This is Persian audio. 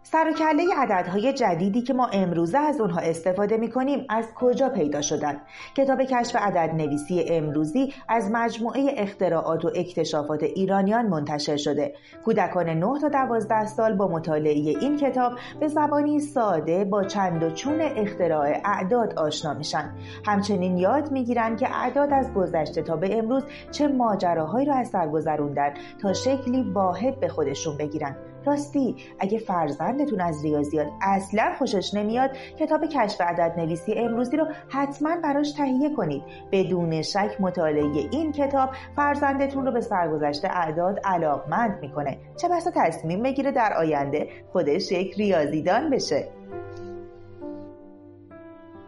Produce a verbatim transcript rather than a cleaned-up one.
سر و کله عددهای جدیدی که ما امروزه از اونها استفاده می‌کنیم از کجا پیدا شدن؟ کتاب کشف عدد نویسی امروزی از مجموعه اختراعات و اکتشافات ایرانیان منتشر شده. کودکان نه تا دوازده سال با مطالعه این کتاب به زبانی ساده با چند و چون اختراع اعداد آشنا میشن. همچنین یاد میگیرن که اعداد از گذشته تا به امروز چه ماجراهایی رو از سر گذروندن تا شکلی واحد به خودشون بگیرن. راستی اگه فرزندتون از ریاضیات اصلا خوشش نمیاد، کتاب کشف عدد نویسی امروزی رو حتما براش تهیه کنید. بدون شک مطالعه این کتاب فرزندتون رو به سرگذشت اعداد علاقمند میکنه، چه بسا تصمیم بگیره در آینده خودش یک ریاضیدان بشه.